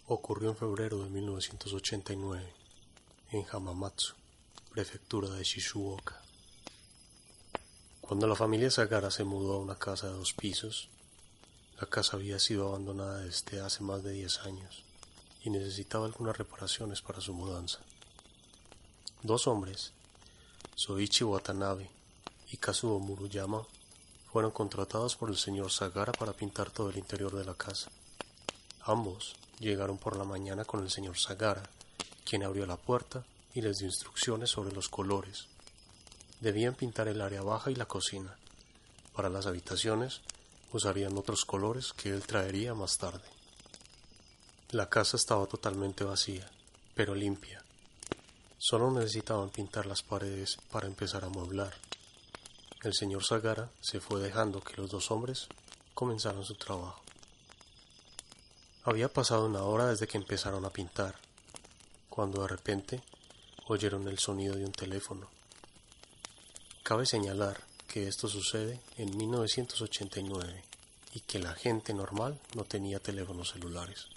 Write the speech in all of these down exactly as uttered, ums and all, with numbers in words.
ocurrió en febrero de mil novecientos ochenta y nueve en Hamamatsu, prefectura de Shizuoka. Cuando la familia Sagara se mudó a una casa de dos pisos, la casa había sido abandonada desde hace más de diez años y necesitaba algunas reparaciones para su mudanza. Dos hombres, Soichi Watanabe y Kazuo Muruyama, fueron contratados por el señor Sagara para pintar todo el interior de la casa. Ambos llegaron por la mañana con el señor Sagara, quien abrió la puerta y les dio instrucciones sobre los colores. Debían pintar el área baja y la cocina. Para las habitaciones usarían otros colores que él traería más tarde. La casa estaba totalmente vacía, pero limpia. Solo necesitaban pintar las paredes para empezar a amueblar. El señor Sagara se fue dejando que los dos hombres comenzaran su trabajo. Había pasado una hora desde que empezaron a pintar, cuando de repente oyeron el sonido de un teléfono. Cabe señalar que esto sucede en mil novecientos ochenta y nueve y que la gente normal no tenía teléfonos celulares.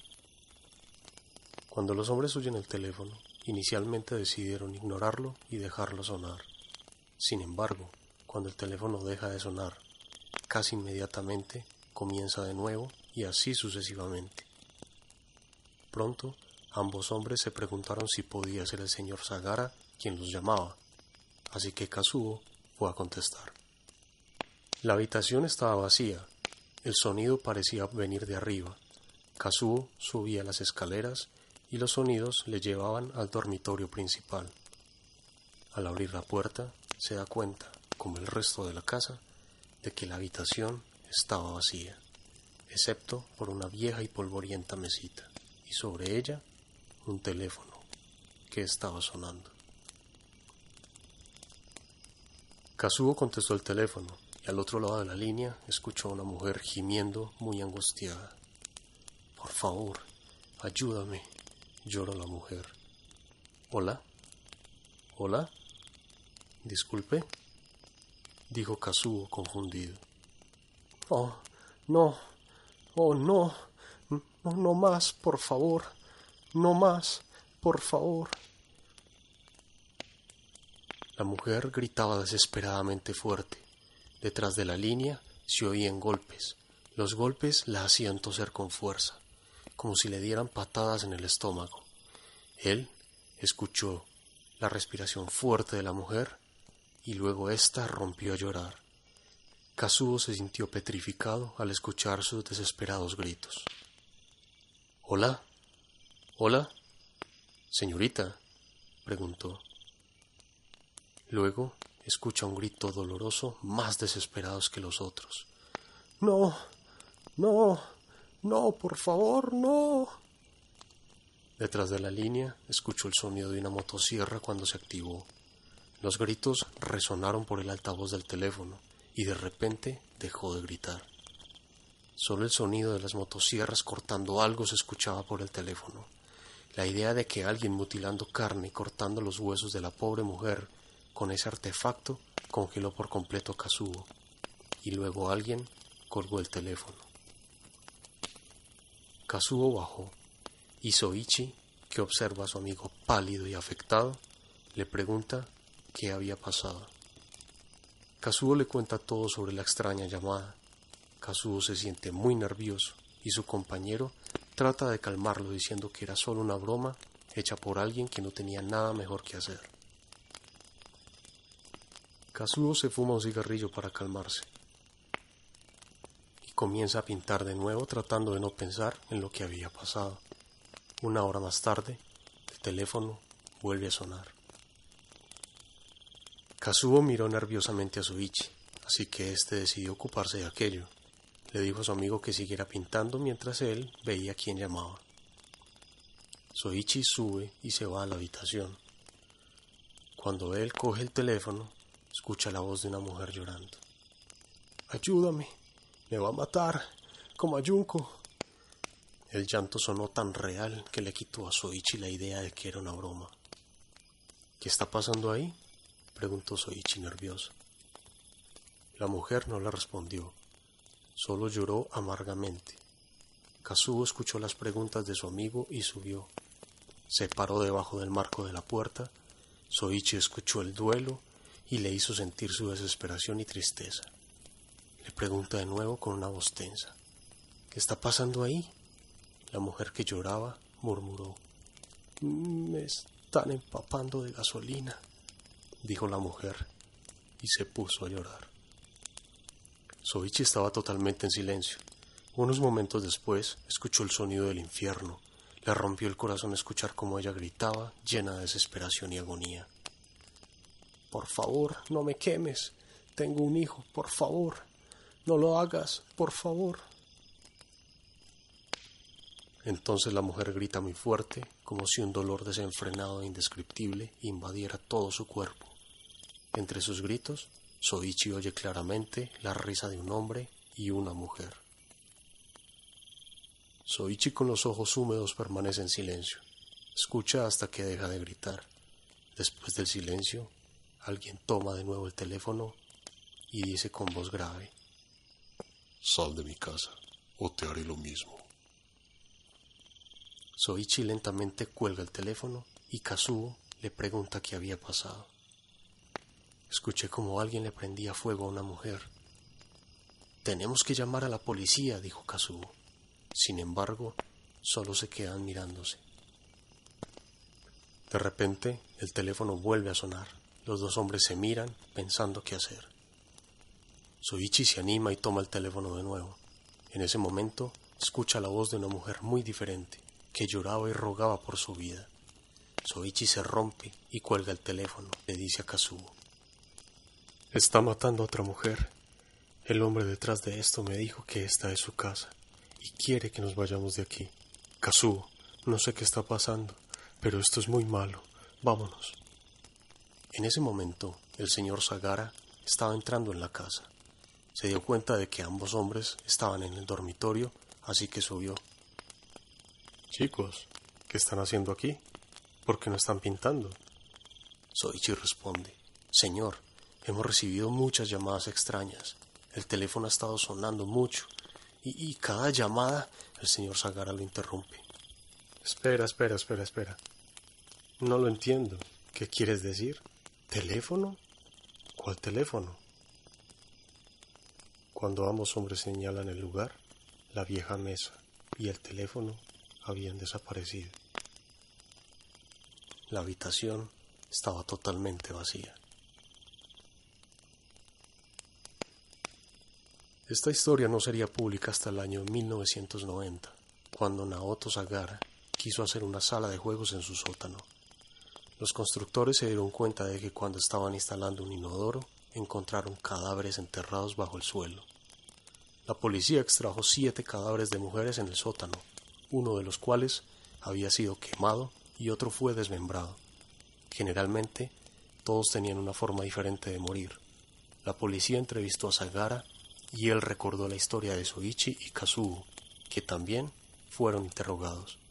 Cuando los hombres oyen el teléfono, inicialmente decidieron ignorarlo y dejarlo sonar. Sin embargo, cuando el teléfono deja de sonar, casi inmediatamente comienza de nuevo y así sucesivamente. Pronto, ambos hombres se preguntaron si podía ser el señor Sagara quien los llamaba, así que Kazuo fue a contestar. La habitación estaba vacía, el sonido parecía venir de arriba. Kazuo subía las escaleras y los sonidos le llevaban al dormitorio principal. Al abrir la puerta, se da cuenta, como el resto de la casa, de que la habitación estaba vacía, excepto por una vieja y polvorienta mesita, y sobre ella un teléfono que estaba sonando. Kazuo contestó el teléfono y al otro lado de la línea escuchó a una mujer gimiendo muy angustiada. «Por favor, ayúdame», lloró la mujer. «¿Hola? ¿Hola? Disculpe», dijo Kazuo confundido. «Oh, no, oh no, no, no más, por favor, no más, por favor». La mujer gritaba desesperadamente fuerte. Detrás de la línea se oían golpes. Los golpes la hacían toser con fuerza, como si le dieran patadas en el estómago. Él escuchó la respiración fuerte de la mujer y luego ésta rompió a llorar. Kazuo se sintió petrificado al escuchar sus desesperados gritos. «¿Hola? ¿Hola? Señorita», preguntó. Luego escucha un grito doloroso más desesperado que los otros. «No, no, no, por favor, no». Detrás de la línea escuchó el sonido de una motosierra cuando se activó. Los gritos resonaron por el altavoz del teléfono y de repente dejó de gritar. Solo el sonido de las motosierras cortando algo se escuchaba por el teléfono. La idea de que alguien mutilando carne y cortando los huesos de la pobre mujer con ese artefacto congeló por completo a Kazuo, y luego alguien colgó el teléfono. Kazuo bajó, y Soichi, que observa a su amigo pálido y afectado, le pregunta qué había pasado. Kazuo le cuenta todo sobre la extraña llamada. Kazuo se siente muy nervioso, y su compañero trata de calmarlo diciendo que era solo una broma hecha por alguien que no tenía nada mejor que hacer. Kazuo se fuma un cigarrillo para calmarse y comienza a pintar de nuevo tratando de no pensar en lo que había pasado. Una hora más tarde, el teléfono vuelve a sonar. Kazuo miró nerviosamente a Soichi, así que éste decidió ocuparse de aquello. Le dijo a su amigo que siguiera pintando mientras él veía quién llamaba. Soichi sube y se va a la habitación. Cuando él coge el teléfono, escucha la voz de una mujer llorando. «Ayúdame, me va a matar, como a Junko». El llanto sonó tan real que le quitó a Soichi la idea de que era una broma. «¿Qué está pasando ahí?», preguntó Soichi nervioso. La mujer no le respondió, solo lloró amargamente. Kazuo escuchó las preguntas de su amigo y subió. Se paró debajo del marco de la puerta. Soichi escuchó el duelo y le hizo sentir su desesperación y tristeza. Le pregunta de nuevo con una voz tensa: ¿qué está pasando ahí? La mujer, que lloraba, murmuró: me están empapando de gasolina, dijo la mujer, y se puso a llorar. Soichi estaba totalmente en silencio. Unos momentos después escuchó el sonido del infierno. Le rompió el corazón escuchar cómo ella gritaba, llena de desesperación y agonía: por favor, no me quemes. Tengo un hijo, por favor. No lo hagas, por favor. Entonces la mujer grita muy fuerte, como si un dolor desenfrenado e indescriptible invadiera todo su cuerpo. Entre sus gritos, Soichi oye claramente la risa de un hombre y una mujer. Soichi, con los ojos húmedos, permanece en silencio. Escucha hasta que deja de gritar. Después del silencio, alguien toma de nuevo el teléfono y dice con voz grave: sal de mi casa o te haré lo mismo. Soichi lentamente cuelga el teléfono y Kazuo le pregunta qué había pasado. Escuché como alguien le prendía fuego a una mujer. Tenemos que llamar a la policía, dijo Kazuo. Sin embargo, solo se quedan mirándose. De repente, el teléfono vuelve a sonar. Los dos hombres se miran, pensando qué hacer. Soichi se anima y toma el teléfono de nuevo. En ese momento, escucha la voz de una mujer muy diferente, que lloraba y rogaba por su vida. Soichi se rompe y cuelga el teléfono. Le dice a Kazuo: está matando a otra mujer. El hombre detrás de esto me dijo que esta es su casa y quiere que nos vayamos de aquí. Kazuo, no sé qué está pasando, pero esto es muy malo. Vámonos. En ese momento, el señor Sagara estaba entrando en la casa. Se dio cuenta de que ambos hombres estaban en el dormitorio, así que subió. Chicos, ¿qué están haciendo aquí? ¿Por qué no están pintando? Soichi responde: señor, hemos recibido muchas llamadas extrañas. El teléfono ha estado sonando mucho y, y cada llamada... El señor Sagara lo interrumpe. Espera, espera, espera, espera. No lo entiendo. ¿Qué quieres decir? ¿Teléfono? ¿Cuál teléfono? Cuando ambos hombres señalan el lugar, la vieja mesa y el teléfono habían desaparecido. La habitación estaba totalmente vacía. Esta historia no sería pública hasta el año mil novecientos noventa, cuando Naoto Sagara quiso hacer una sala de juegos en su sótano. Los constructores se dieron cuenta de que cuando estaban instalando un inodoro, encontraron cadáveres enterrados bajo el suelo. La policía extrajo siete cadáveres de mujeres en el sótano, uno de los cuales había sido quemado y otro fue desmembrado. Generalmente, todos tenían una forma diferente de morir. La policía entrevistó a Sagara y él recordó la historia de Soichi y Kazuo, que también fueron interrogados.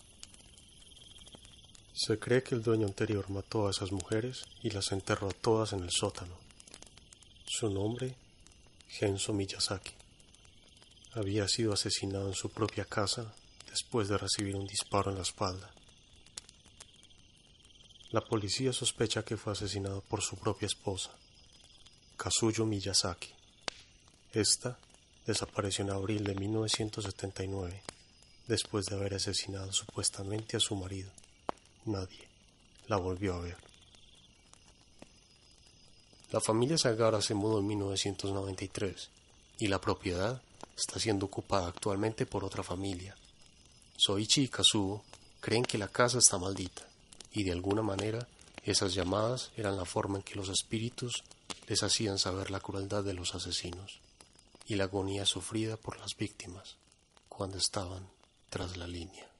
Se cree que el dueño anterior mató a esas mujeres y las enterró a todas en el sótano. Su nombre, Genso Miyazaki. Había sido asesinado en su propia casa después de recibir un disparo en la espalda. La policía sospecha que fue asesinado por su propia esposa, Kazuyo Miyazaki. Esta desapareció en abril de mil novecientos setenta y nueve, después de haber asesinado supuestamente a su marido. Nadie la volvió a ver. La familia Sagara se mudó en mil novecientos noventa y tres y la propiedad está siendo ocupada actualmente por otra familia. Soichi y Kazuo creen que la casa está maldita y de alguna manera esas llamadas eran la forma en que los espíritus les hacían saber la crueldad de los asesinos y la agonía sufrida por las víctimas cuando estaban tras la línea.